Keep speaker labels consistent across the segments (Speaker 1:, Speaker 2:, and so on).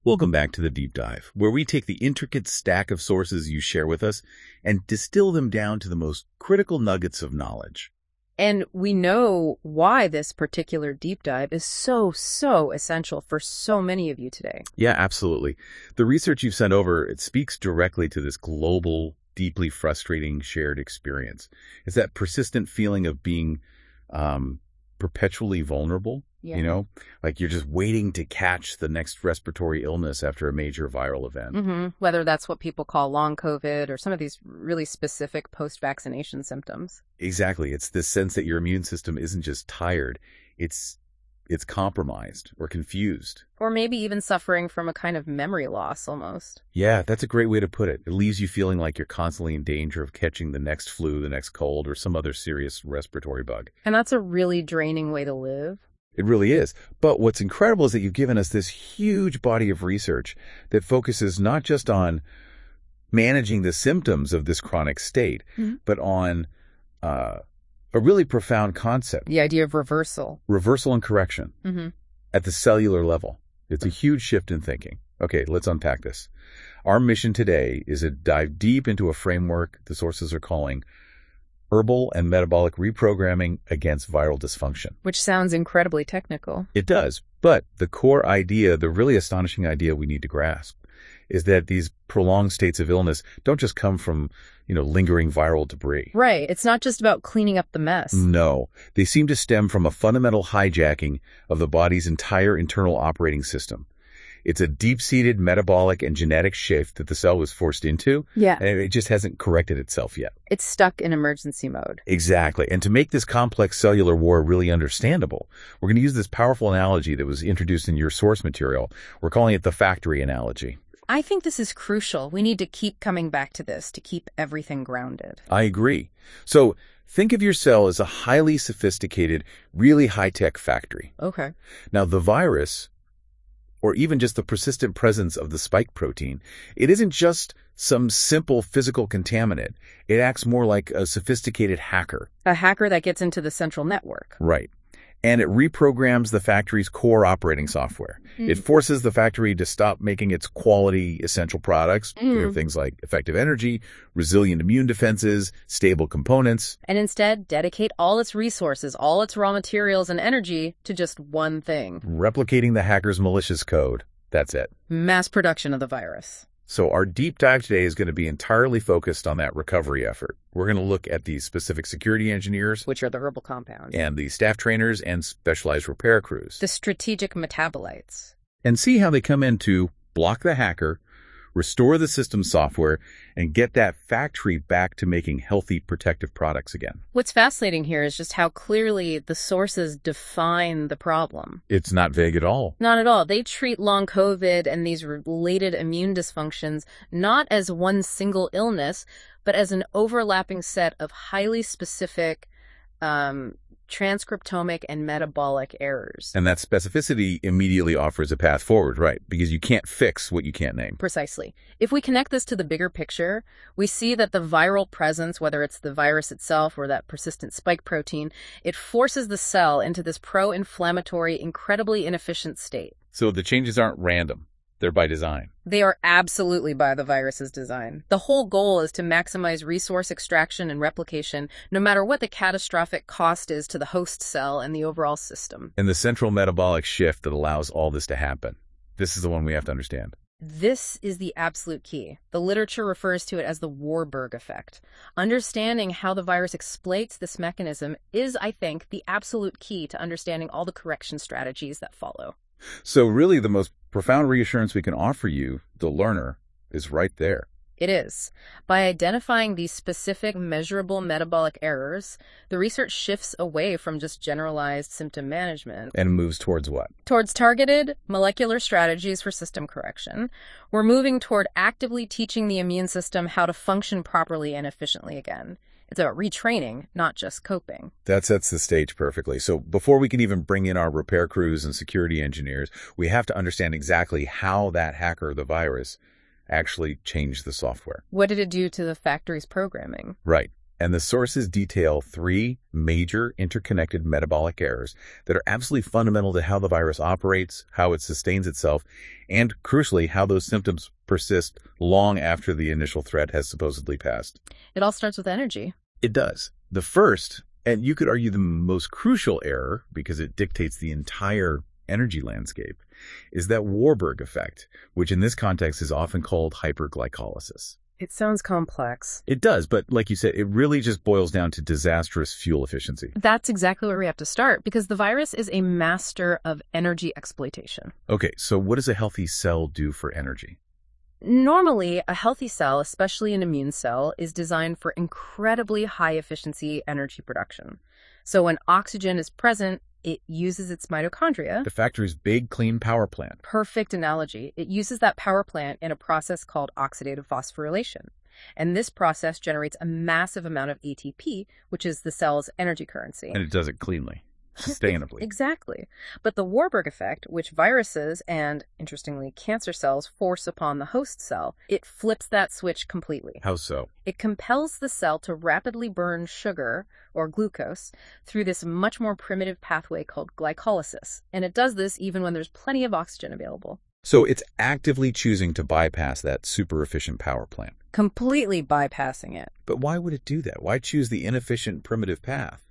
Speaker 1: Welcome back to the Deep Dive, where we take the intricate stack of sources you share with us and distill them down to the most critical nuggets of knowledge.
Speaker 2: And we know why this particular deep dive is so essential for so many of you today.
Speaker 1: Yeah, absolutely. The research you've sent over, it speaks directly to this global, deeply frustrating shared experience. It's that persistent feeling of being perpetually vulnerable.
Speaker 2: Yeah.
Speaker 1: You know, like you're just waiting to catch the next respiratory illness after a major viral event.
Speaker 2: Whether that's what people call long COVID or some of these really specific post-vaccination symptoms.
Speaker 1: Exactly. It's this sense that your immune system isn't just tired, it's compromised or confused.
Speaker 2: Or maybe even suffering from a kind of memory loss almost.
Speaker 1: Yeah, that's a great way to put it. It leaves you feeling like you're constantly in danger of catching the next flu, the next cold, or some other serious respiratory bug.
Speaker 2: And that's a really draining way to live.
Speaker 1: It really is. But what's incredible is that you've given us this huge body of research that focuses not just on managing the symptoms of this chronic state, but on a really profound concept.
Speaker 2: The idea of reversal.
Speaker 1: Reversal and correction at the cellular level. It's a huge shift in thinking. Okay, let's unpack this. Our mission today is to dive deep into a framework the sources are calling herbal and metabolic reprogramming against viral dysfunction.
Speaker 2: Which sounds incredibly technical.
Speaker 1: It does. But the core idea, the really astonishing idea we need to grasp, is that these prolonged states of illness don't just come from, lingering viral debris.
Speaker 2: Right. It's not just about cleaning up the mess.
Speaker 1: No. They seem to stem from a fundamental hijacking of the body's entire internal operating system. It's a deep-seated metabolic and genetic shift that the cell was forced into.
Speaker 2: Yeah.
Speaker 1: And it just hasn't corrected itself yet.
Speaker 2: It's stuck in emergency mode.
Speaker 1: Exactly. And to make this complex cellular war really understandable, we're going to use this powerful analogy that was introduced in your source material. We're calling it the factory analogy.
Speaker 2: I think this is crucial. We need to keep coming back to this to keep everything grounded.
Speaker 1: I agree. So think of your cell as a highly sophisticated, really high-tech factory.
Speaker 2: Okay.
Speaker 1: Now, the virus, or even just the persistent presence of the spike protein, it isn't just some simple physical contaminant. It acts more like a sophisticated hacker.
Speaker 2: A hacker that gets into the central network.
Speaker 1: Right. And it reprograms the factory's core operating software. It forces the factory to stop making its quality essential products, things like effective energy, resilient immune defenses, stable components.
Speaker 2: And instead dedicate all its resources, all its raw materials and energy to just one thing.
Speaker 1: Replicating the hacker's malicious code. That's it.
Speaker 2: Mass production of the virus.
Speaker 1: So our deep dive today is going to be entirely focused on that recovery effort. We're going to look at the specific security engineers,
Speaker 2: Which are the herbal compounds.
Speaker 1: and the staff trainers and specialized repair crews,
Speaker 2: The strategic metabolites.
Speaker 1: and see how they come in to block the hacker, restore the system software, and get that factory back to making healthy, protective products again.
Speaker 2: What's fascinating here is just how clearly the sources define the problem.
Speaker 1: It's not vague at all.
Speaker 2: Not at all. They treat long COVID and these related immune dysfunctions not as one single illness, but as an overlapping set of highly specific transcriptomic and metabolic errors.
Speaker 1: And that specificity immediately offers a path forward, right? Because you can't fix what you can't name.
Speaker 2: Precisely. If we connect this to the bigger picture, we see that the viral presence, whether it's the virus itself or that persistent spike protein, it forces the cell into this pro-inflammatory, incredibly inefficient state.
Speaker 1: So the changes aren't random. They're by design.
Speaker 2: They are absolutely by the virus's design. The whole goal is to maximize resource extraction and replication, no matter what the catastrophic cost is to the host cell and the overall system.
Speaker 1: And the central metabolic shift that allows all this to happen. This is the one we have to understand.
Speaker 2: This is the absolute key. The literature refers to it as the Warburg effect. Understanding how the virus exploits this mechanism is, I think, the absolute key to understanding all the correction strategies that follow.
Speaker 1: So really the most profound reassurance we can offer you, the learner, is right there.
Speaker 2: It is. By identifying these specific measurable metabolic errors, the research shifts away from just generalized symptom management.
Speaker 1: And moves towards what?
Speaker 2: Towards targeted molecular strategies for system correction. We're moving toward actively teaching the immune system how to function properly and efficiently again. It's about retraining, not just coping.
Speaker 1: That sets the stage perfectly. So before we can even bring in our repair crews and security engineers, we have to understand exactly how that hacker, the virus, actually changed the software.
Speaker 2: What did it do to the factory's programming?
Speaker 1: Right. And the sources detail 3 major interconnected metabolic errors that are absolutely fundamental to how the virus operates, how it sustains itself, and crucially, how those symptoms persist long after the initial threat has supposedly passed.
Speaker 2: It all starts with energy.
Speaker 1: It does. The first, and you could argue the most crucial error, because it dictates the entire energy landscape, is that Warburg effect, which in this context is often called hyperglycolysis.
Speaker 2: It sounds complex.
Speaker 1: It does, but like you said, it really just boils down to disastrous fuel efficiency.
Speaker 2: That's exactly where we have to start, because the virus is a master of energy exploitation.
Speaker 1: Okay, so what does a healthy cell do for energy?
Speaker 2: Normally, a healthy cell, especially an immune cell, is designed for incredibly high-efficiency energy production. So when oxygen is present, it uses its mitochondria.
Speaker 1: The factory's big, clean power plant.
Speaker 2: Perfect analogy. It uses that power plant in a process called oxidative phosphorylation. And this process generates a massive amount of ATP, which is the cell's energy currency.
Speaker 1: And it does it cleanly, sustainably.
Speaker 2: Exactly. But the Warburg effect, which viruses and, interestingly, cancer cells force upon the host cell, it flips that switch completely.
Speaker 1: How so?
Speaker 2: It compels the cell to rapidly burn sugar, or glucose, through this much more primitive pathway called glycolysis. And it does this even when there's plenty of oxygen available.
Speaker 1: So it's actively choosing to bypass that super efficient power plant.
Speaker 2: Completely bypassing it.
Speaker 1: But why would it do that? Why choose the inefficient primitive path?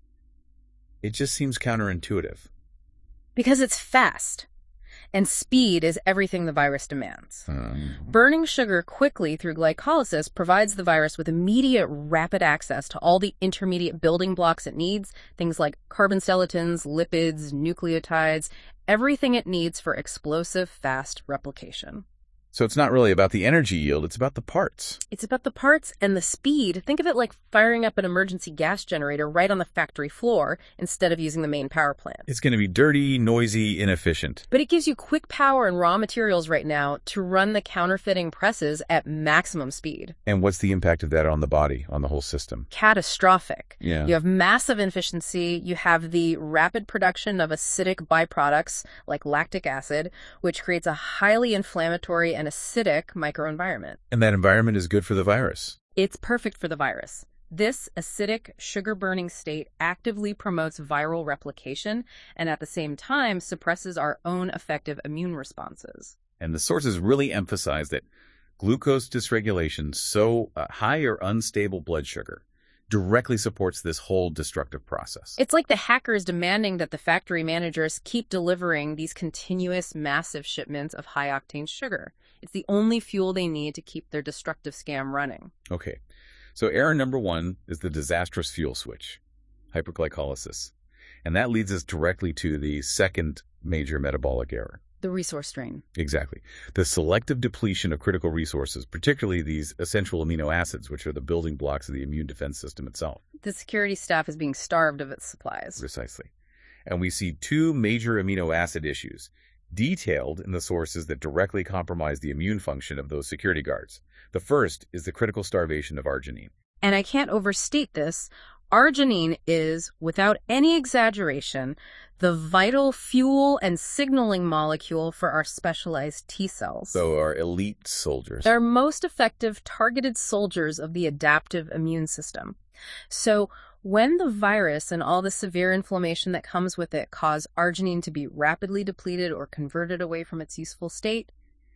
Speaker 1: It just seems counterintuitive.
Speaker 2: Because it's fast. And speed is everything the virus demands. Burning sugar quickly through glycolysis provides the virus with immediate, rapid access to all the intermediate building blocks it needs, things like carbon skeletons, lipids, nucleotides, everything it needs for explosive, fast replication.
Speaker 1: So it's not really about the energy yield, it's about the parts.
Speaker 2: It's about the parts and the speed. Think of it like firing up an emergency gas generator right on the factory floor instead of using the main power plant.
Speaker 1: It's going to be dirty, noisy, inefficient.
Speaker 2: But it gives you quick power and raw materials right now to run the counterfeiting presses at maximum speed.
Speaker 1: And what's the impact of that on the body, on the whole system?
Speaker 2: Catastrophic.
Speaker 1: Yeah.
Speaker 2: You have massive inefficiency. You have the rapid production of acidic byproducts like lactic acid, which creates a highly inflammatory and acidic microenvironment.
Speaker 1: And that environment is good for the virus.
Speaker 2: It's perfect for the virus. This acidic, sugar-burning state actively promotes viral replication and at the same time suppresses our own effective immune responses.
Speaker 1: And the sources really emphasize that glucose dysregulation, so high or unstable blood sugar, directly supports this whole destructive process.
Speaker 2: It's like the hackers demanding that the factory managers keep delivering these continuous, massive shipments of high-octane sugar. It's the only fuel they need to keep their destructive scam running.
Speaker 1: Okay, so error number 1 is the disastrous fuel switch, hyperglycolysis. And that leads us directly to the second major metabolic error.
Speaker 2: The resource strain.
Speaker 1: Exactly. The selective depletion of critical resources, particularly these essential amino acids, which are the building blocks of the immune defense system itself.
Speaker 2: The security staff is being starved of its supplies.
Speaker 1: Precisely. And we see 2 major amino acid issues detailed in the sources that directly compromise the immune function of those security guards. The first is the critical starvation of arginine.
Speaker 2: And I can't overstate this. Arginine is, without any exaggeration, the vital fuel and signaling molecule for our specialized T cells.
Speaker 1: So our elite soldiers.
Speaker 2: They're most effective targeted soldiers of the adaptive immune system. So when the virus and all the severe inflammation that comes with it cause arginine to be rapidly depleted or converted away from its useful state,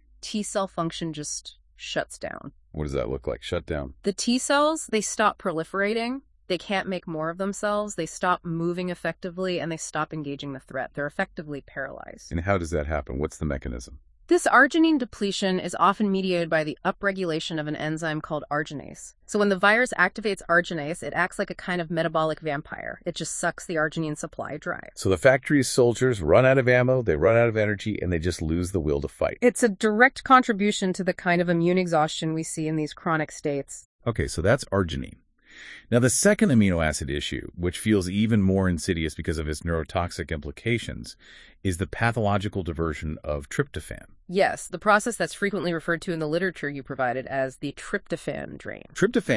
Speaker 2: T cell function just shuts down.
Speaker 1: What does that look like? Shut down?
Speaker 2: The T cells, they stop proliferating. They can't make more of themselves. They stop moving effectively, and they stop engaging the threat. They're effectively paralyzed.
Speaker 1: And how does that happen? What's the mechanism?
Speaker 2: This arginine depletion is often mediated by the upregulation of an enzyme called arginase. So when the virus activates arginase, it acts like a kind of metabolic vampire. It just sucks the arginine supply dry.
Speaker 1: So the factory's soldiers run out of ammo, they run out of energy, and they just lose the will to fight.
Speaker 2: It's a direct contribution to the kind of immune exhaustion we see in these chronic states.
Speaker 1: Okay, so that's arginine. Now, the second amino acid issue, which feels even more insidious because of its neurotoxic implications, is the pathological diversion of tryptophan.
Speaker 2: Yes, the process that's frequently referred to in the literature you provided as the tryptophan drain.
Speaker 1: Tryptophan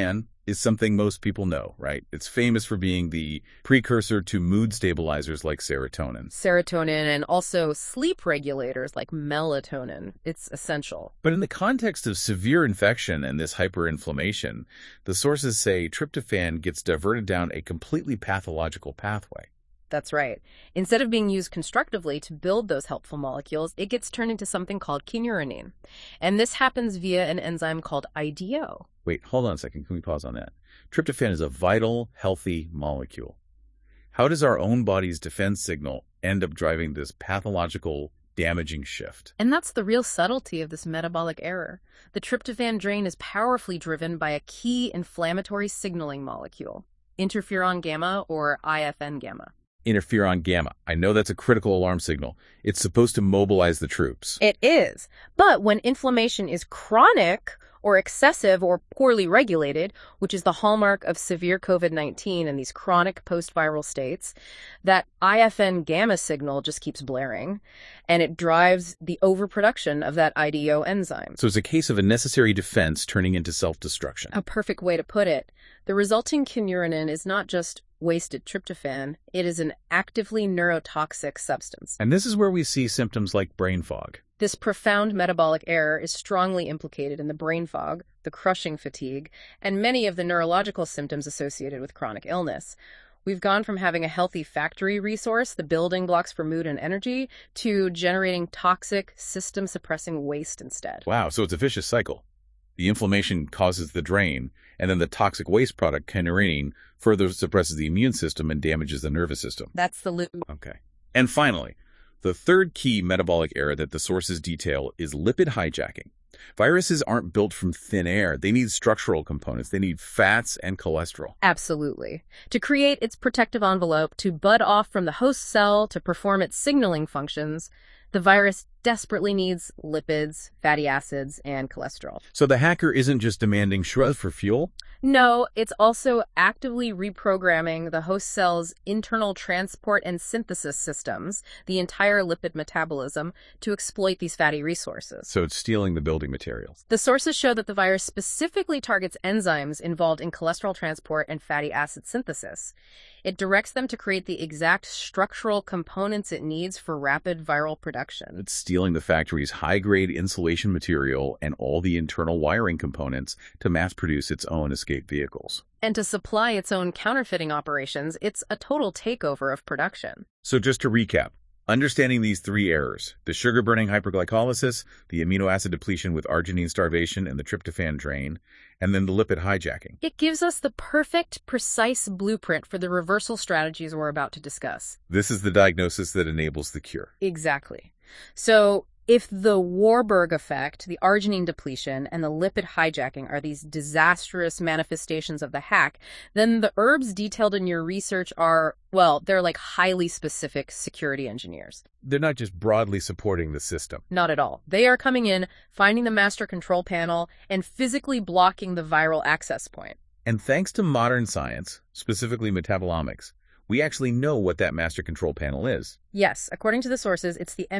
Speaker 1: is something most people know, right? It's famous for being the precursor to mood stabilizers like serotonin.
Speaker 2: Serotonin and also sleep regulators like melatonin. It's essential.
Speaker 1: But in the context of severe infection and this hyperinflammation, the sources say tryptophan gets diverted down a completely pathological pathway.
Speaker 2: That's right. Instead of being used constructively to build those helpful molecules, it gets turned into something called kynurenine. And this happens via an enzyme called IDO.
Speaker 1: Wait, hold on a second. Can we pause on that? Tryptophan is a vital, healthy molecule. How does our own body's defense signal end up driving this pathological, damaging shift?
Speaker 2: And that's the real subtlety of this metabolic error. The tryptophan drain is powerfully driven by a key inflammatory signaling molecule, interferon gamma or IFN gamma.
Speaker 1: Interferon gamma. I know that's a critical alarm signal. It's supposed to mobilize the troops.
Speaker 2: It is. But when inflammation is chronic or excessive or poorly regulated, which is the hallmark of severe COVID-19 and these chronic post-viral states, that IFN gamma signal just keeps blaring, and it drives the overproduction of that IDO enzyme.
Speaker 1: So it's a case of a necessary defense turning into self-destruction.
Speaker 2: A perfect way to put it. The resulting kynurenine is not just wasted tryptophan, it is an actively neurotoxic substance.
Speaker 1: And this is where we see symptoms like brain fog.
Speaker 2: This profound metabolic error is strongly implicated in the brain fog, the crushing fatigue, and many of the neurological symptoms associated with chronic illness. We've gone from having a healthy factory resource, the building blocks for mood and energy, to generating toxic, system-suppressing waste instead.
Speaker 1: Wow, so it's a vicious cycle. The inflammation causes the drain, and then the toxic waste product, kynurenine, further suppresses the immune system and damages the nervous system.
Speaker 2: That's the loop.
Speaker 1: Okay. And finally, the third key metabolic error that the sources detail is lipid hijacking. Viruses aren't built from thin air. They need structural components. They need fats and cholesterol.
Speaker 2: Absolutely. To create its protective envelope, to bud off from the host cell, to perform its signaling functions, the virus desperately needs lipids, fatty acids, and cholesterol.
Speaker 1: So the hacker isn't just demanding shrubs for fuel?
Speaker 2: No, it's also actively reprogramming the host cell's internal transport and synthesis systems, the entire lipid metabolism, to exploit these fatty resources.
Speaker 1: So it's stealing the building materials.
Speaker 2: The sources show that the virus specifically targets enzymes involved in cholesterol transport and fatty acid synthesis. It directs them to create the exact structural components it needs for rapid viral production.
Speaker 1: It's stealing the factory's high-grade insulation material and all the internal wiring components to mass-produce its own escape vehicles.
Speaker 2: And to supply its own counterfeiting operations, it's a total takeover of production.
Speaker 1: So just to recap, understanding these three errors, the sugar-burning hyperglycolysis, the amino acid depletion with arginine starvation, and the tryptophan drain, and then the lipid hijacking.
Speaker 2: It gives us the perfect, precise blueprint for the reversal strategies we're about to discuss.
Speaker 1: This is the diagnosis that enables the cure.
Speaker 2: Exactly. So if the Warburg effect, the arginine depletion, and the lipid hijacking are these disastrous manifestations of the hack, then the herbs detailed in your research are, well, they're like highly specific security engineers.
Speaker 1: They're not just broadly supporting the system.
Speaker 2: Not at all. They are coming in, finding the master control panel, and physically blocking the viral access point.
Speaker 1: And thanks to modern science, specifically metabolomics, we actually know what that master control panel is.
Speaker 2: Yes, according to the sources, it's the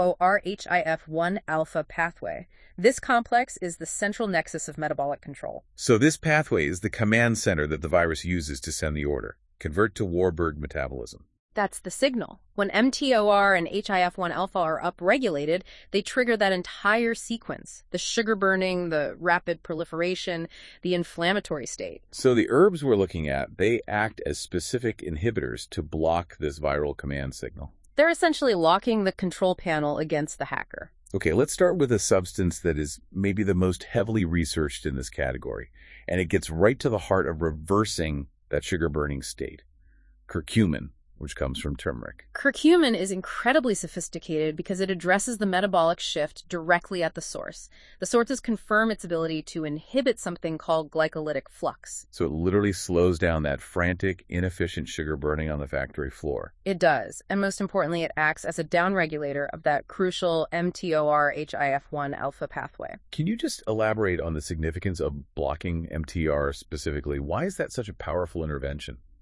Speaker 2: MTOR-HIF1 alpha pathway. This complex is the central nexus of metabolic control.
Speaker 1: So this pathway is the command center that the virus uses to send the order. Convert to Warburg metabolism.
Speaker 2: That's the signal. When MTOR and HIF1 alpha are upregulated, they trigger that entire sequence, the sugar burning, the rapid proliferation, the inflammatory state.
Speaker 1: So the herbs we're looking at, they act as specific inhibitors to block this viral command signal.
Speaker 2: They're essentially locking the control panel against the hacker.
Speaker 1: Okay, let's start with a substance that is maybe the most heavily researched in this category, and it gets right to the heart of reversing that sugar burning state. Curcumin, which comes from turmeric.
Speaker 2: Curcumin is incredibly sophisticated because it addresses the metabolic shift directly at the source. The sources confirm its ability to inhibit something called glycolytic flux.
Speaker 1: So it literally slows down that frantic, inefficient sugar burning on the factory floor.
Speaker 2: It does. And most importantly, it acts as a downregulator of that crucial MTOR-HIF1 alpha pathway.
Speaker 1: Can you just elaborate on the significance of blocking MTR specifically? Why is that such a powerful intervention?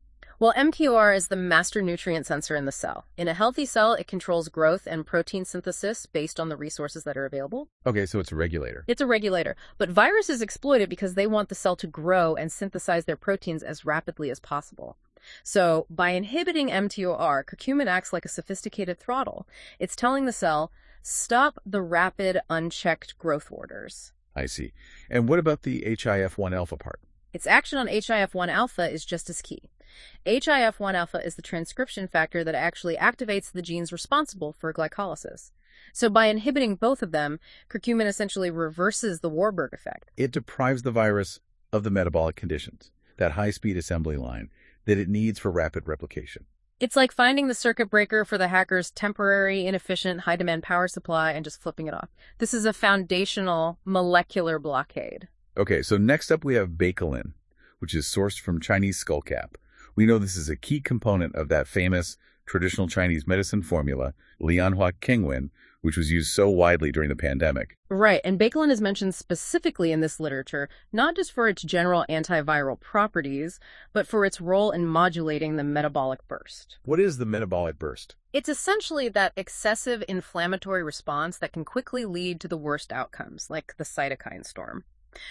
Speaker 2: Well, mTOR is the master nutrient sensor in the cell. In a healthy cell, it controls growth and protein synthesis based on the resources that are available.
Speaker 1: Okay, so it's a regulator.
Speaker 2: It's a regulator, but viruses exploit it because they want the cell to grow and synthesize their proteins as rapidly as possible. So, by inhibiting mTOR, curcumin acts like a sophisticated throttle. It's telling the cell, stop the rapid, unchecked growth orders.
Speaker 1: I see. And what about the HIF-1 alpha part?
Speaker 2: Its action on HIF-1 alpha is just as key. HIF-1 alpha is the transcription factor that actually activates the genes responsible for glycolysis. So by inhibiting both of them, curcumin essentially reverses the Warburg effect.
Speaker 1: It deprives the virus of the metabolic conditions, that high-speed assembly line that it needs for rapid replication.
Speaker 2: It's like finding the circuit breaker for the hacker's temporary, inefficient, high-demand power supply and just flipping it off. This is a foundational molecular blockade.
Speaker 1: Okay, so next up we have Bakelin, which is sourced from Chinese skullcap. We know this is a key component of that famous traditional Chinese medicine formula, Lianhua Qingwen, which was used so widely during the pandemic.
Speaker 2: Right, and Bakelin is mentioned specifically in this literature, not just for its general antiviral properties, but for its role in modulating the metabolic burst.
Speaker 1: What is the metabolic burst?
Speaker 2: It's essentially that excessive inflammatory response that can quickly lead to the worst outcomes, like the cytokine storm.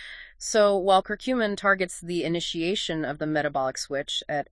Speaker 2: So while curcumin targets the initiation of the metabolic switch at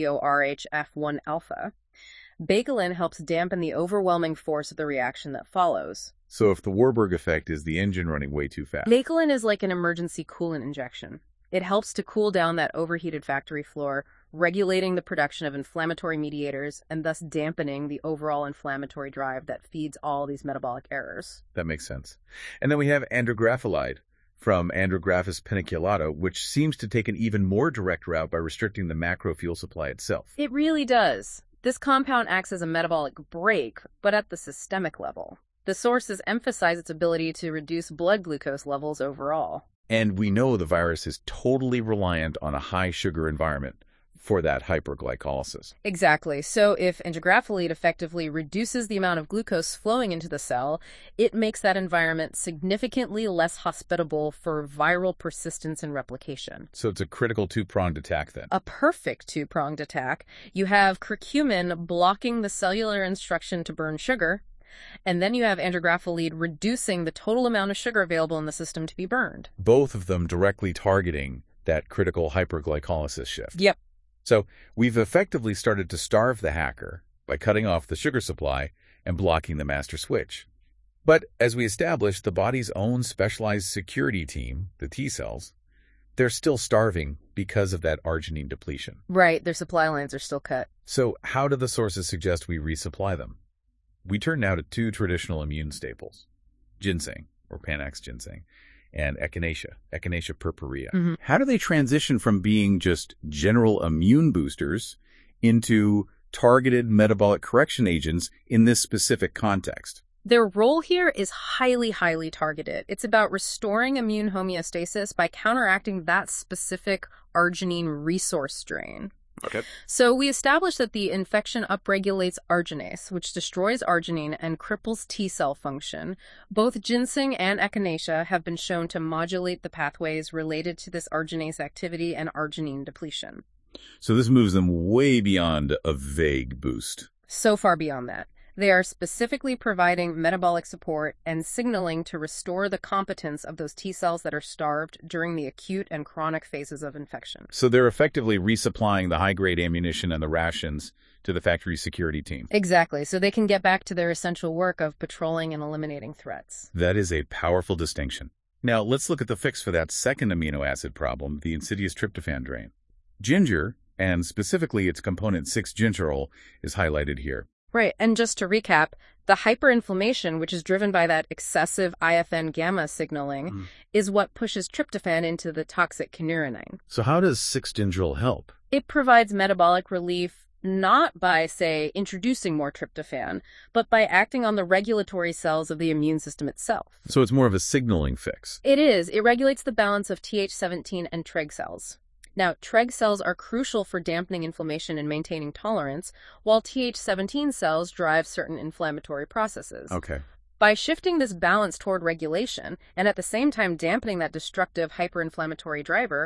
Speaker 2: mTORHF1 alpha, Bakelin helps dampen the overwhelming force of the reaction that follows.
Speaker 1: So if the Warburg effect is the engine running way too fast.
Speaker 2: Bakelin is like an emergency coolant injection. It helps to cool down that overheated factory floor, regulating the production of inflammatory mediators and thus dampening the overall inflammatory drive that feeds all these metabolic errors.
Speaker 1: That makes sense. And then we have andrographolide from Andrographis paniculata, which seems to take an even more direct route by restricting the macro fuel supply itself.
Speaker 2: It really does. This compound acts as a metabolic brake, but at the systemic level. The sources emphasize its ability to reduce blood glucose levels overall.
Speaker 1: And we know the virus is totally reliant on a high sugar environment for that hyperglycolysis.
Speaker 2: Exactly. So if andrographolide effectively reduces the amount of glucose flowing into the cell, it makes that environment significantly less hospitable for viral persistence and replication.
Speaker 1: So it's a critical two-pronged attack then.
Speaker 2: A perfect two-pronged attack. You have curcumin blocking the cellular instruction to burn sugar, and then you have andrographolide reducing the total amount of sugar available in the system to be burned.
Speaker 1: Both of them directly targeting that critical hyperglycolysis shift.
Speaker 2: Yep.
Speaker 1: So we've effectively started to starve the hacker by cutting off the sugar supply and blocking the master switch. But as we established, the body's own specialized security team, the T cells, they're still starving because of that arginine depletion.
Speaker 2: Right, their supply lines are still cut.
Speaker 1: So how do the sources suggest we resupply them? We turn now to two traditional immune staples, ginseng, or Panax ginseng, and Echinacea purpurea. How do they transition from being just general immune boosters into targeted metabolic correction agents in this specific context?
Speaker 2: Their role here is highly, highly targeted. It's about restoring immune homeostasis by counteracting that specific arginine resource drain.
Speaker 1: Okay.
Speaker 2: So we established that the infection upregulates arginase, which destroys arginine and cripples T cell function. Both ginseng and echinacea have been shown to modulate the pathways related to this arginase activity and arginine depletion.
Speaker 1: So this moves them way beyond a vague boost.
Speaker 2: So far beyond that. They are specifically providing metabolic support and signaling to restore the competence of those T cells that are starved during the acute and chronic phases of infection.
Speaker 1: So they're effectively resupplying the high-grade ammunition and the rations to the factory security team.
Speaker 2: Exactly, so they can get back to their essential work of patrolling and eliminating threats.
Speaker 1: That is a powerful distinction. Now, let's look at the fix for that second amino acid problem, the insidious tryptophan drain. Ginger, and specifically its component 6-gingerol, is highlighted here.
Speaker 2: Right, and just to recap, the hyperinflammation, which is driven by that excessive IFN gamma signaling, is what pushes tryptophan into the toxic kynurenine.
Speaker 1: So how does 6-gingerol help?
Speaker 2: It provides metabolic relief not by, say, introducing more tryptophan, but by acting on the regulatory cells of the immune system itself.
Speaker 1: So it's more of a signaling fix.
Speaker 2: It is. It regulates the balance of Th17 and Treg cells. Now, Treg cells are crucial for dampening inflammation and maintaining tolerance, while Th17 cells drive certain inflammatory processes.
Speaker 1: Okay.
Speaker 2: By shifting this balance toward regulation, and at the same time dampening that destructive hyperinflammatory driver,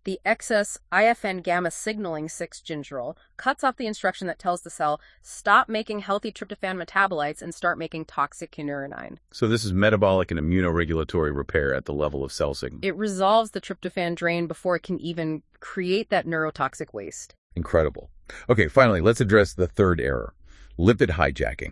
Speaker 2: The excess IFN gamma signaling 6-gingerol cuts off the instruction that tells the cell, stop making healthy tryptophan metabolites and start making toxic kynurenine.
Speaker 1: So this is metabolic and immunoregulatory repair at the level of cell signal.
Speaker 2: It resolves the tryptophan drain before it can even create that neurotoxic waste.
Speaker 1: Incredible. Okay, finally, let's address the third error, lipid hijacking.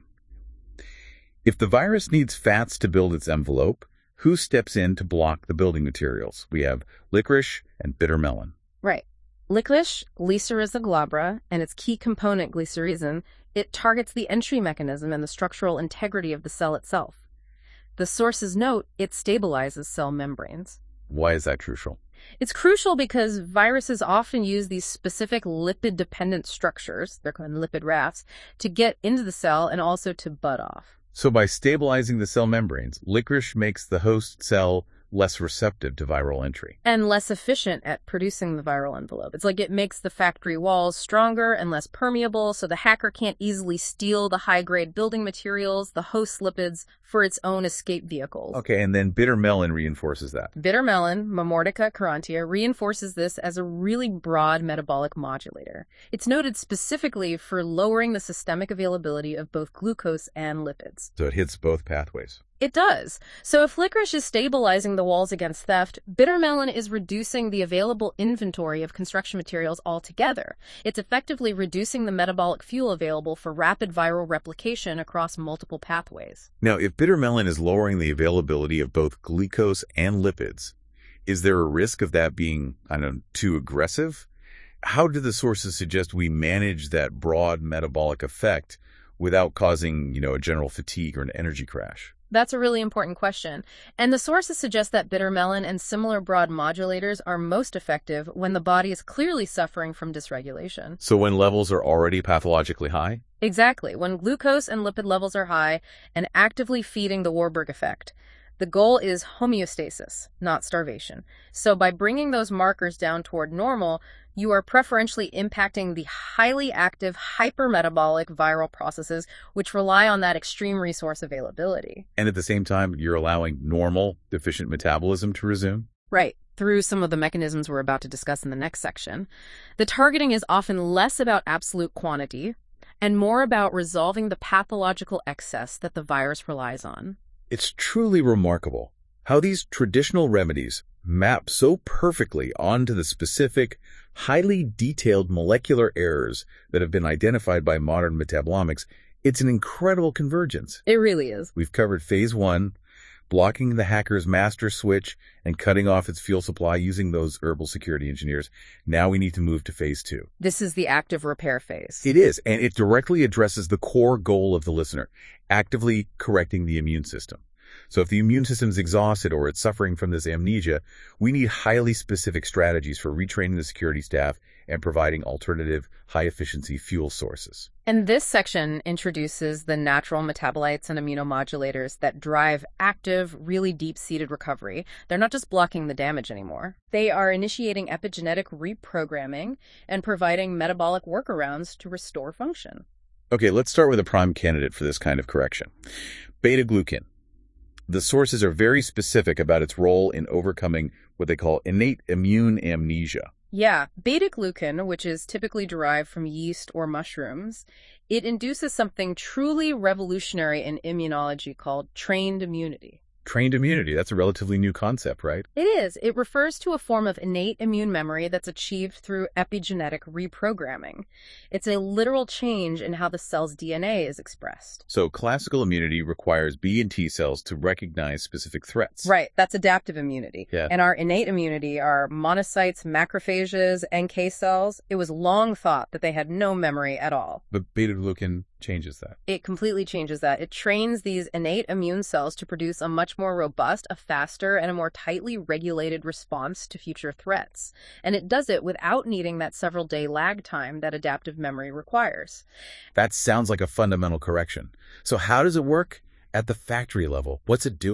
Speaker 1: If the virus needs fats to build its envelope, who steps in to block the building materials? We have licorice and bitter melon.
Speaker 2: Right. Licorice, Glycyrrhiza glabra, and its key component, glycyrrhizin, it targets the entry mechanism and the structural integrity of the cell itself. The sources note it stabilizes cell membranes.
Speaker 1: Why is that crucial?
Speaker 2: It's crucial because viruses often use these specific lipid-dependent structures, they're called lipid rafts, to get into the cell and also to bud off.
Speaker 1: So by stabilizing the cell membranes, licorice makes the host cell less receptive to viral entry.
Speaker 2: And less efficient at producing the viral envelope. It's like it makes the factory walls stronger and less permeable, so the hacker can't easily steal the high-grade building materials, the host lipids, for its own escape vehicles.
Speaker 1: Okay, and then bitter melon reinforces that.
Speaker 2: Bitter melon, Mamordica carrantia, reinforces this as a really broad metabolic modulator. It's noted specifically for lowering the systemic availability of both glucose and lipids.
Speaker 1: So it hits both pathways.
Speaker 2: It does. So if licorice is stabilizing the walls against theft, bitter melon is reducing the available inventory of construction materials altogether. It's effectively reducing the metabolic fuel available for rapid viral replication across multiple pathways.
Speaker 1: Now, if bitter melon is lowering the availability of both glucose and lipids, is there a risk of that being, too aggressive? How do the sources suggest we manage that broad metabolic effect without causing, a general fatigue or an energy crash?
Speaker 2: That's a really important question. And the sources suggest that bitter melon and similar broad modulators are most effective when the body is clearly suffering from dysregulation.
Speaker 1: So when levels are already pathologically high?
Speaker 2: Exactly. When glucose and lipid levels are high and actively feeding the Warburg effect. The goal is homeostasis, not starvation. So by bringing those markers down toward normal, you are preferentially impacting the highly active hypermetabolic viral processes which rely on that extreme resource availability.
Speaker 1: And at the same time, you're allowing normal, efficient metabolism to resume?
Speaker 2: Right. Through some of the mechanisms we're about to discuss in the next section. The targeting is often less about absolute quantity and more about resolving the pathological excess that the virus relies on.
Speaker 1: It's truly remarkable how these traditional remedies map so perfectly onto the specific, highly detailed molecular errors that have been identified by modern metabolomics. It's an incredible convergence.
Speaker 2: It really is.
Speaker 1: We've covered phase 1, blocking the hacker's master switch and cutting off its fuel supply using those herbal security engineers. Now we need to move to phase 2.
Speaker 2: This is the active repair phase.
Speaker 1: It is, and it directly addresses the core goal of the listener, actively correcting the immune system. So if the immune system is exhausted or it's suffering from this amnesia, we need highly specific strategies for retraining the security staff and providing alternative, high-efficiency fuel sources.
Speaker 2: And this section introduces the natural metabolites and immunomodulators that drive active, really deep-seated recovery. They're not just blocking the damage anymore. They are initiating epigenetic reprogramming and providing metabolic workarounds to restore function.
Speaker 1: Okay, let's start with a prime candidate for this kind of correction. Beta-glucan. The sources are very specific about its role in overcoming what they call innate immune amnesia.
Speaker 2: Yeah, beta-glucan, which is typically derived from yeast or mushrooms, it induces something truly revolutionary in immunology called trained immunity.
Speaker 1: Trained immunity, that's a relatively new concept, right?
Speaker 2: It is. It refers to a form of innate immune memory that's achieved through epigenetic reprogramming. It's a literal change in how the cell's DNA is expressed.
Speaker 1: So classical immunity requires B and T cells to recognize specific threats.
Speaker 2: Right. That's adaptive immunity.
Speaker 1: Yeah.
Speaker 2: And our innate immunity are monocytes, macrophages, NK cells. It was long thought that they had no memory at all.
Speaker 1: But beta-glucan changes that.
Speaker 2: It completely changes that. It trains these innate immune cells to produce a much more robust, a faster, and a more tightly regulated response to future threats. And it does it without needing that several-day lag time that adaptive memory requires.
Speaker 1: That sounds like a fundamental correction. So how does it work at the factory level? What's it doing?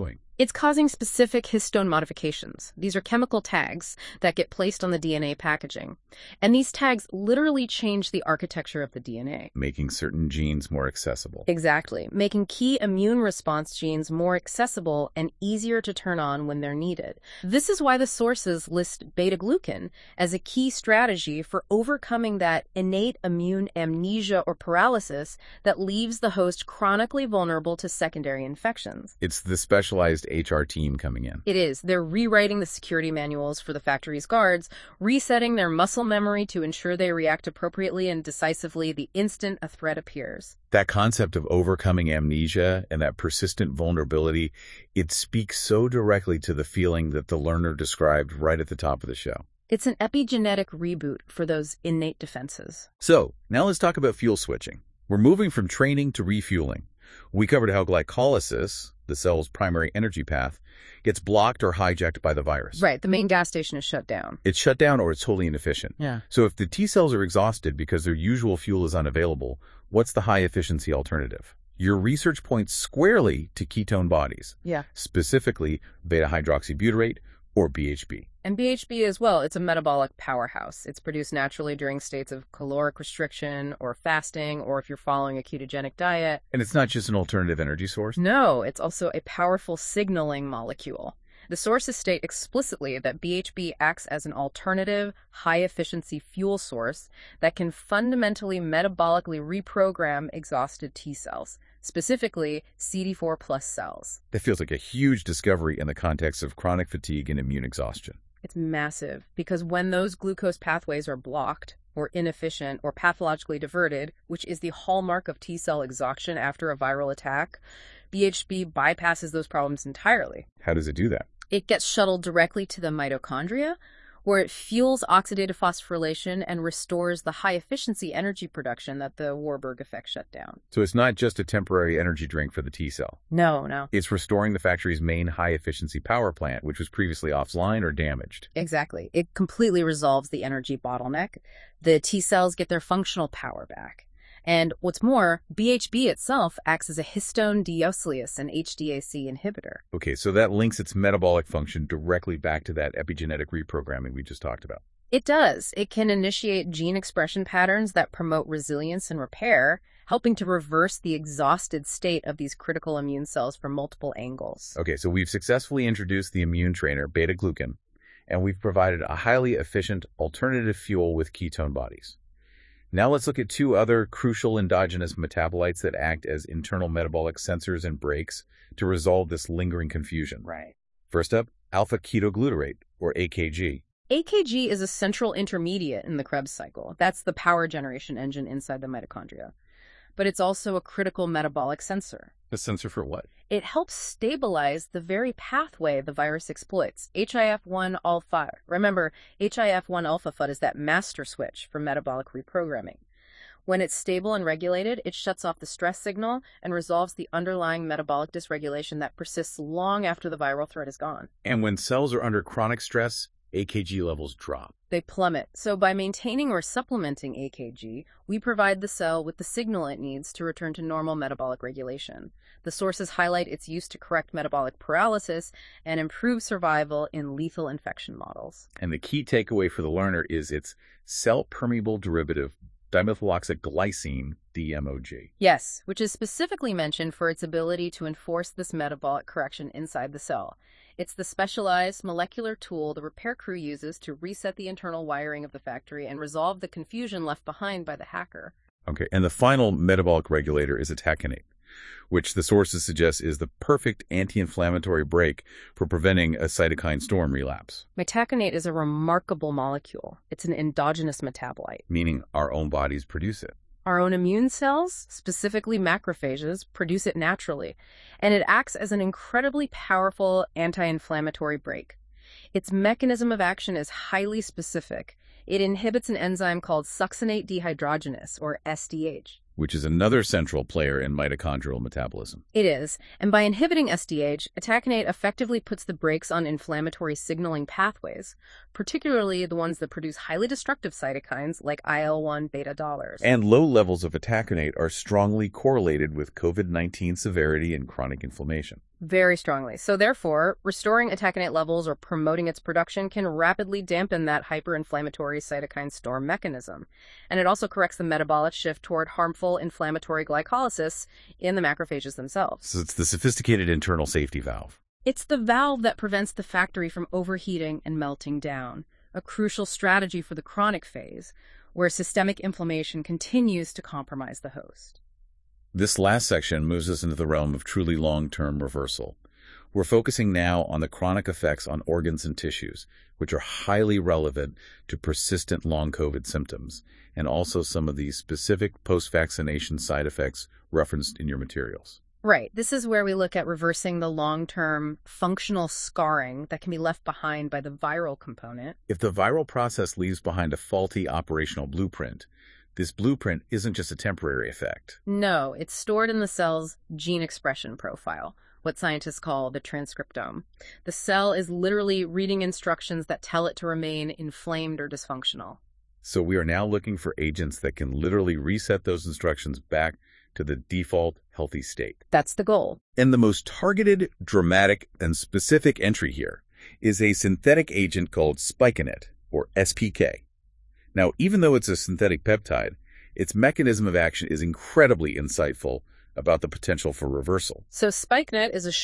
Speaker 2: It's causing specific histone modifications. These are chemical tags that get placed on the DNA packaging. And these tags literally change the architecture of the DNA.
Speaker 1: Making certain genes more accessible.
Speaker 2: Exactly. Making key immune response genes more accessible and easier to turn on when they're needed. This is why the sources list beta-glucan as a key strategy for overcoming that innate immune amnesia or paralysis that leaves the host chronically vulnerable to secondary infections.
Speaker 1: It's the specialized HR team coming in.
Speaker 2: It is. They're rewriting the security manuals for the factory's guards, resetting their muscle memory to ensure they react appropriately and decisively the instant a threat appears.
Speaker 1: That concept of overcoming amnesia and that persistent vulnerability, it speaks so directly to the feeling that the learner described right at the top of the show.
Speaker 2: It's an epigenetic reboot for those innate defenses.
Speaker 1: So, now let's talk about fuel switching. We're moving from training to refueling. We covered how glycolysis, the cell's primary energy path, gets blocked or hijacked by the virus.
Speaker 2: Right, the main gas station is shut down.
Speaker 1: It's shut down or it's totally inefficient.
Speaker 2: Yeah.
Speaker 1: So if the T cells are exhausted because their usual fuel is unavailable, what's the high-efficiency alternative? Your research points squarely to ketone bodies,
Speaker 2: Yeah.
Speaker 1: specifically beta-hydroxybutyrate or BHB.
Speaker 2: And BHB as well, it's a metabolic powerhouse. It's produced naturally during states of caloric restriction or fasting, or if you're following a ketogenic diet.
Speaker 1: And it's not just an alternative energy source.
Speaker 2: No, it's also a powerful signaling molecule. The sources state explicitly that BHB acts as an alternative, high-efficiency fuel source that can fundamentally metabolically reprogram exhausted T cells, specifically CD4 plus cells.
Speaker 1: That feels like a huge discovery in the context of chronic fatigue and immune exhaustion.
Speaker 2: It's massive, because when those glucose pathways are blocked, or inefficient, or pathologically diverted, which is the hallmark of T-cell exhaustion after a viral attack, BHB bypasses those problems entirely.
Speaker 1: How does it do that?
Speaker 2: It gets shuttled directly to the mitochondria, where it fuels oxidative phosphorylation and restores the high-efficiency energy production that the Warburg effect shut down.
Speaker 1: So it's not just a temporary energy drink for the T cell.
Speaker 2: No.
Speaker 1: It's restoring the factory's main high-efficiency power plant, which was previously offline or damaged.
Speaker 2: Exactly. It completely resolves the energy bottleneck. The T cells get their functional power back. And what's more, BHB itself acts as a histone deoxylase and HDAC inhibitor.
Speaker 1: Okay, so that links its metabolic function directly back to that epigenetic reprogramming we just talked about.
Speaker 2: It does. It can initiate gene expression patterns that promote resilience and repair, helping to reverse the exhausted state of these critical immune cells from multiple angles.
Speaker 1: Okay, so we've successfully introduced the immune trainer, beta-glucan, and we've provided a highly efficient alternative fuel with ketone bodies. Now let's look at two other crucial endogenous metabolites that act as internal metabolic sensors and brakes to resolve this lingering confusion.
Speaker 2: Right.
Speaker 1: First up, alpha-ketoglutarate, or AKG.
Speaker 2: AKG is a central intermediate in the Krebs cycle. That's the power generation engine inside the mitochondria. But it's also a critical metabolic sensor.
Speaker 1: A sensor for what?
Speaker 2: It helps stabilize the very pathway the virus exploits, HIF-1 alpha. Remember, HIF-1 alpha FUD is that master switch for metabolic reprogramming. When it's stable and regulated, it shuts off the stress signal and resolves the underlying metabolic dysregulation that persists long after the viral threat is gone.
Speaker 1: And when cells are under chronic stress, AKG levels drop.
Speaker 2: They plummet. So by maintaining or supplementing AKG, we provide the cell with the signal it needs to return to normal metabolic regulation. The sources highlight its use to correct metabolic paralysis and improve survival in lethal infection models.
Speaker 1: And the key takeaway for the learner is its cell-permeable derivative, dimethyloxyglycine, DMOG.
Speaker 2: Yes, which is specifically mentioned for its ability to enforce this metabolic correction inside the cell. It's the specialized molecular tool the repair crew uses to reset the internal wiring of the factory and resolve the confusion left behind by the hacker.
Speaker 1: Okay, and the final metabolic regulator is itaconate, which the sources suggest is the perfect anti-inflammatory brake for preventing a cytokine storm relapse.
Speaker 2: Itaconate is a remarkable molecule. It's an endogenous metabolite.
Speaker 1: Meaning our own bodies produce it.
Speaker 2: Our own immune cells, specifically macrophages, produce it naturally, and it acts as an incredibly powerful anti-inflammatory brake. Its mechanism of action is highly specific. It inhibits an enzyme called succinate dehydrogenase, or SDH.
Speaker 1: Which is another central player in mitochondrial metabolism.
Speaker 2: It is, and by inhibiting SDH, itaconate effectively puts the brakes on inflammatory signaling pathways, particularly the ones that produce highly destructive cytokines like IL-1 beta dollars.
Speaker 1: And low levels of itaconate are strongly correlated with COVID-19 severity and chronic inflammation.
Speaker 2: Very strongly. So therefore, restoring atacinate levels or promoting its production can rapidly dampen that hyperinflammatory cytokine storm mechanism. And it also corrects the metabolic shift toward harmful inflammatory glycolysis in the macrophages themselves.
Speaker 1: So it's the sophisticated internal safety valve.
Speaker 2: It's the valve that prevents the factory from overheating and melting down, a crucial strategy for the chronic phase, where systemic inflammation continues to compromise the host.
Speaker 1: This last section moves us into the realm of truly long-term reversal. We're focusing now on the chronic effects on organs and tissues, which are highly relevant to persistent long COVID symptoms, and also some of the specific post-vaccination side effects referenced in your materials.
Speaker 2: Right. This is where we look at reversing the long-term functional scarring that can be left behind by the viral component.
Speaker 1: If the viral process leaves behind a faulty operational blueprint, this blueprint isn't just a temporary effect.
Speaker 2: No, it's stored in the cell's gene expression profile, what scientists call the transcriptome. The cell is literally reading instructions that tell it to remain inflamed or dysfunctional.
Speaker 1: So we are now looking for agents that can literally reset those instructions back to the default healthy state.
Speaker 2: That's the goal.
Speaker 1: And the most targeted, dramatic, and specific entry here is a synthetic agent called spikenete, or SPK. Now, even though it's a synthetic peptide, its mechanism of action is incredibly insightful about the potential for reversal.
Speaker 2: So spikenete is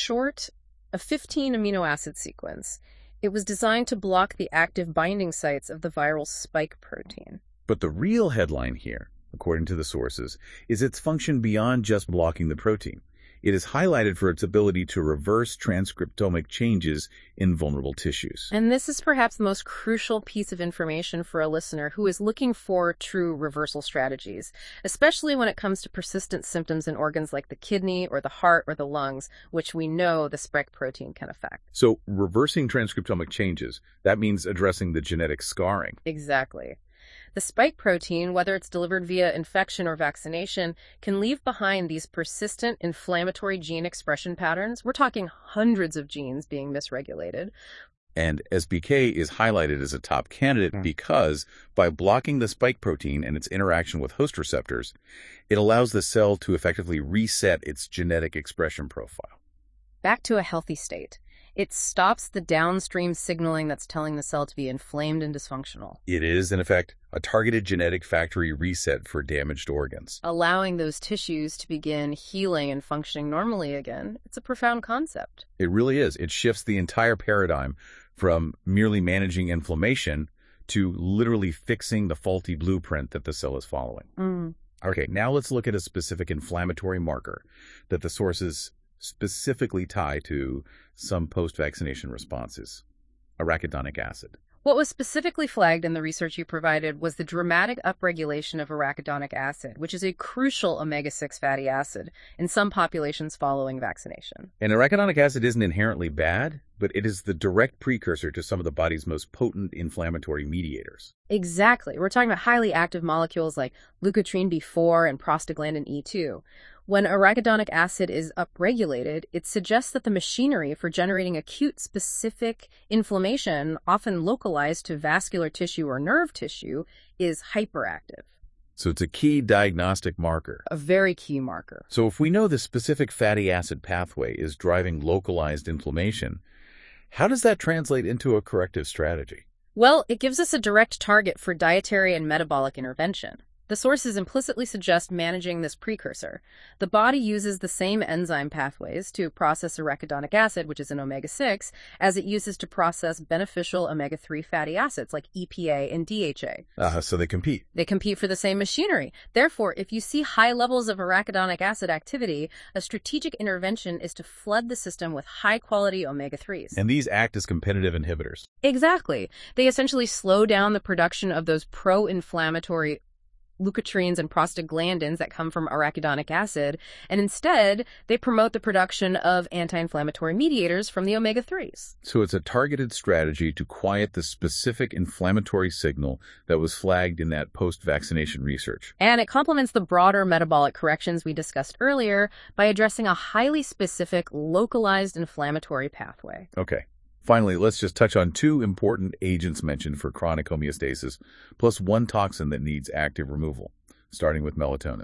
Speaker 2: a 15 amino acid sequence. It was designed to block the active binding sites of the viral spike protein.
Speaker 1: But the real headline here, according to the sources, is its function beyond just blocking the protein. It is highlighted for its ability to reverse transcriptomic changes in vulnerable tissues.
Speaker 2: And this is perhaps the most crucial piece of information for a listener who is looking for true reversal strategies, especially when it comes to persistent symptoms in organs like the kidney or the heart or the lungs, which we know the spike protein can affect.
Speaker 1: So reversing transcriptomic changes, that means addressing the genetic scarring.
Speaker 2: Exactly. The spike protein, whether it's delivered via infection or vaccination, can leave behind these persistent inflammatory gene expression patterns. We're talking hundreds of genes being misregulated.
Speaker 1: And SPK is highlighted as a top candidate because by blocking the spike protein and its interaction with host receptors, it allows the cell to effectively reset its genetic expression profile.
Speaker 2: Back to a healthy state. It stops the downstream signaling that's telling the cell to be inflamed and dysfunctional.
Speaker 1: It is, in effect, a targeted genetic factory reset for damaged organs,
Speaker 2: allowing those tissues to begin healing and functioning normally again. It's a profound concept.
Speaker 1: It really is. It shifts the entire paradigm from merely managing inflammation to literally fixing the faulty blueprint that the cell is following. Okay, now let's look at a specific inflammatory marker that the sources specifically tie to some post-vaccination responses, arachidonic acid.
Speaker 2: What was specifically flagged in the research you provided was the dramatic upregulation of arachidonic acid, which is a crucial omega-6 fatty acid in some populations following vaccination.
Speaker 1: And arachidonic acid isn't inherently bad, but it is the direct precursor to some of the body's most potent inflammatory mediators.
Speaker 2: Exactly. We're talking about highly active molecules like leukotriene B4 and prostaglandin E2. When arachidonic acid is upregulated, it suggests that the machinery for generating acute specific inflammation, often localized to vascular tissue or nerve tissue, is hyperactive.
Speaker 1: So it's a key diagnostic marker.
Speaker 2: A very key marker.
Speaker 1: So if we know the specific fatty acid pathway is driving localized inflammation, how does that translate into a corrective strategy?
Speaker 2: Well, it gives us a direct target for dietary and metabolic intervention. The sources implicitly suggest managing this precursor. The body uses the same enzyme pathways to process arachidonic acid, which is an omega-6, as it uses to process beneficial omega-3 fatty acids like EPA and DHA.
Speaker 1: So they compete.
Speaker 2: They compete for the same machinery. Therefore, if you see high levels of arachidonic acid activity, a strategic intervention is to flood the system with high-quality omega-3s.
Speaker 1: And these act as competitive inhibitors.
Speaker 2: Exactly. They essentially slow down the production of those pro-inflammatory leukotrienes and prostaglandins that come from arachidonic acid, and instead, they promote the production of anti-inflammatory mediators from the omega-3s.
Speaker 1: So it's a targeted strategy to quiet the specific inflammatory signal that was flagged in that post-vaccination research.
Speaker 2: And it complements the broader metabolic corrections we discussed earlier by addressing a highly specific, localized inflammatory pathway.
Speaker 1: Okay. Finally, let's just touch on two important agents mentioned for chronic homeostasis, plus one toxin that needs active removal, starting with melatonin.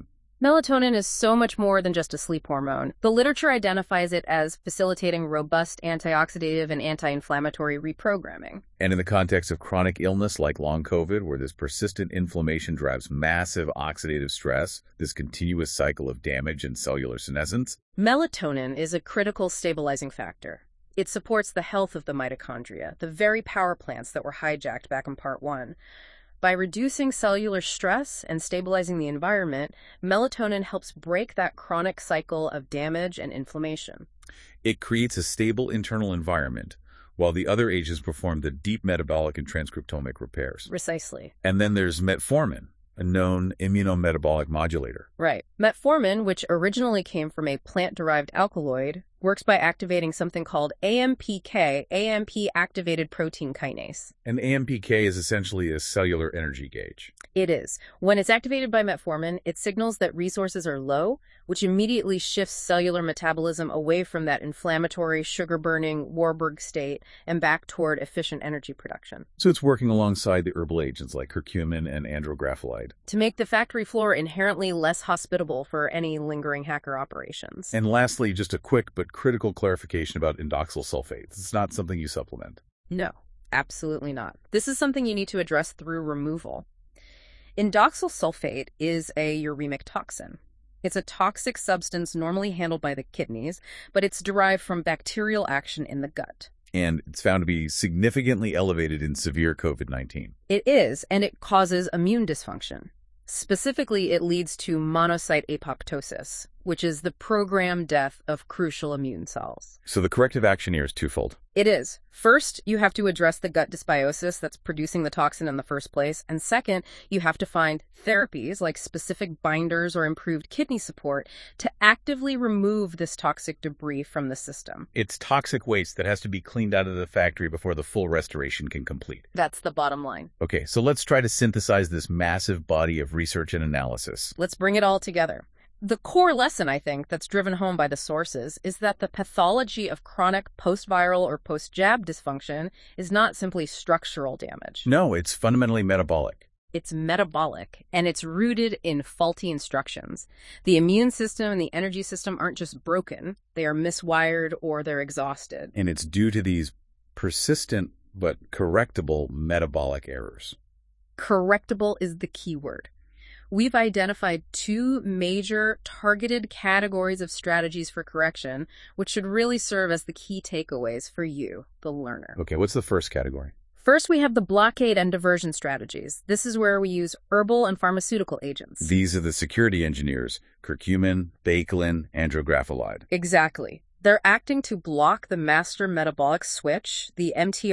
Speaker 2: Melatonin is so much more than just a sleep hormone. The literature identifies it as facilitating robust antioxidative and anti-inflammatory reprogramming.
Speaker 1: And in the context of chronic illness like long COVID, where this persistent inflammation drives massive oxidative stress, this continuous cycle of damage and cellular senescence,
Speaker 2: melatonin is a critical stabilizing factor. It supports the health of the mitochondria, the very power plants that were hijacked back in Part 1. By reducing cellular stress and stabilizing the environment, melatonin helps break that chronic cycle of damage and inflammation.
Speaker 1: it creates a stable internal environment, while the other agents perform the deep metabolic and transcriptomic repairs.
Speaker 2: Precisely.
Speaker 1: And then there's metformin, a known immunometabolic modulator.
Speaker 2: Right. Metformin, which originally came from a plant-derived alkaloid, works by activating something called AMPK, AMP-activated protein kinase.
Speaker 1: And AMPK is essentially a cellular energy gauge.
Speaker 2: It is. When it's activated by metformin, it signals that resources are low, which immediately shifts cellular metabolism away from that inflammatory, sugar-burning Warburg state and back toward efficient energy production.
Speaker 1: So it's working alongside the herbal agents like curcumin and andrographylide.
Speaker 2: To make the factory floor inherently less hospitable for any lingering hacker operations.
Speaker 1: And lastly, just a quick but critical clarification about indoxyl sulfate. It's not something you supplement.
Speaker 2: No, absolutely not. This is something you need to address through removal. Indoxyl sulfate is a uremic toxin. It's a toxic substance normally handled by the kidneys, but it's derived from bacterial action in the gut.
Speaker 1: And it's found to be significantly elevated in severe COVID-19.
Speaker 2: It is, and it causes immune dysfunction. Specifically, it leads to monocyte apoptosis, which is the programmed death of crucial immune cells.
Speaker 1: So the corrective action here is twofold.
Speaker 2: It is. First, you have to address the gut dysbiosis that's producing the toxin in the first place. And second, you have to find therapies like specific binders or improved kidney support to actively remove this toxic debris from the system.
Speaker 1: It's toxic waste that has to be cleaned out of the factory before the full restoration can complete.
Speaker 2: That's the bottom line.
Speaker 1: Okay, so let's try to synthesize this massive body of research and analysis.
Speaker 2: Let's bring it all together. The core lesson, I think, that's driven home by the sources is that the pathology of chronic post-viral or post-jab dysfunction is not simply structural damage.
Speaker 1: No, it's fundamentally metabolic.
Speaker 2: It's metabolic, and it's rooted in faulty instructions. The immune system and the energy system aren't just broken. They are miswired or they're exhausted.
Speaker 1: And it's due to these persistent but correctable metabolic errors.
Speaker 2: Correctable is the key word. We've identified two major targeted categories of strategies for correction, which should really serve as the key takeaways for you, the learner.
Speaker 1: Okay, what's the first category?
Speaker 2: First, we have the blockade and diversion strategies. This is where we use herbal and pharmaceutical agents.
Speaker 1: These are the security engineers, curcumin, bakelin, andrographylide.
Speaker 2: Exactly. They're acting to block the master metabolic switch, the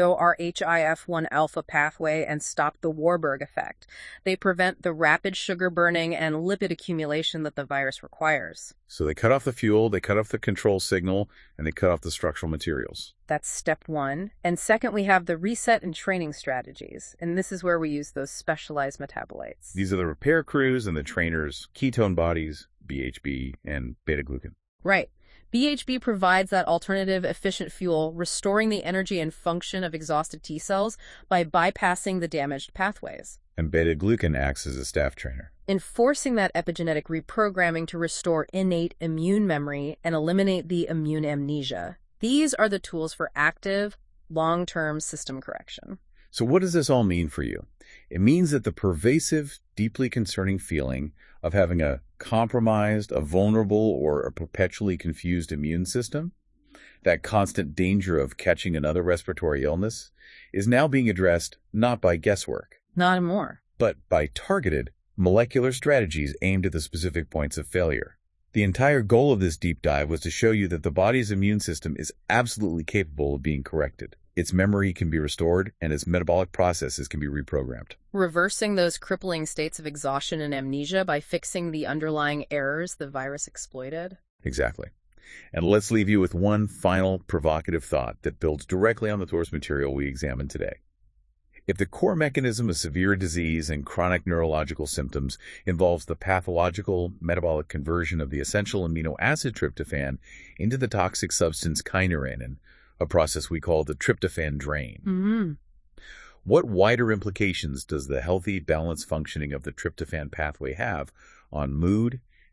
Speaker 2: MTORHIF1 alpha pathway, and stop the Warburg effect. They prevent the rapid sugar burning and lipid accumulation that the virus requires.
Speaker 1: So they cut off the fuel, they cut off the control signal, and they cut off the structural materials.
Speaker 2: That's step one. And second, we have the reset and training strategies. And this is where we use those specialized metabolites.
Speaker 1: These are the repair crews and the trainers, ketone bodies, BHB, and beta-glucan.
Speaker 2: Right. BHB provides that alternative efficient fuel, restoring the energy and function of exhausted T cells by bypassing the damaged pathways.
Speaker 1: And beta-glucan acts as a staff trainer,
Speaker 2: enforcing that epigenetic reprogramming to restore innate immune memory and eliminate the immune amnesia. These are the tools for active, long-term system correction.
Speaker 1: So what does this all mean for you? It means that the pervasive, deeply concerning feeling of having a compromised, a vulnerable, or a perpetually confused immune system, that constant danger of catching another respiratory illness, is now being addressed not by guesswork,
Speaker 2: not anymore,
Speaker 1: but by targeted, molecular strategies aimed at the specific points of failure. The entire goal of this deep dive was to show you that the body's immune system is absolutely capable of being corrected. Its memory can be restored, and its metabolic processes can be reprogrammed.
Speaker 2: Reversing those crippling states of exhaustion and amnesia by fixing the underlying errors the virus exploited.
Speaker 1: Exactly. And let's leave you with one final provocative thought that builds directly on the source material we examined today. If the core mechanism of severe disease and chronic neurological symptoms involves the pathological metabolic conversion of the essential amino acid tryptophan into the toxic substance kynurenine, a process we call the tryptophan drain. What wider implications does the healthy, balanced functioning of the tryptophan pathway have on mood,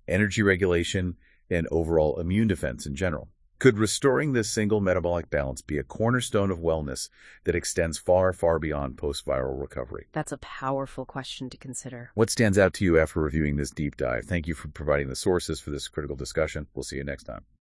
Speaker 1: energy regulation, and overall immune defense in general. Could restoring this single metabolic balance be a cornerstone of wellness that extends far, far beyond post-viral recovery?
Speaker 2: That's a powerful question to consider.
Speaker 1: What stands out to you after reviewing this deep dive? Thank you for providing the sources for this critical discussion. We'll see you next time.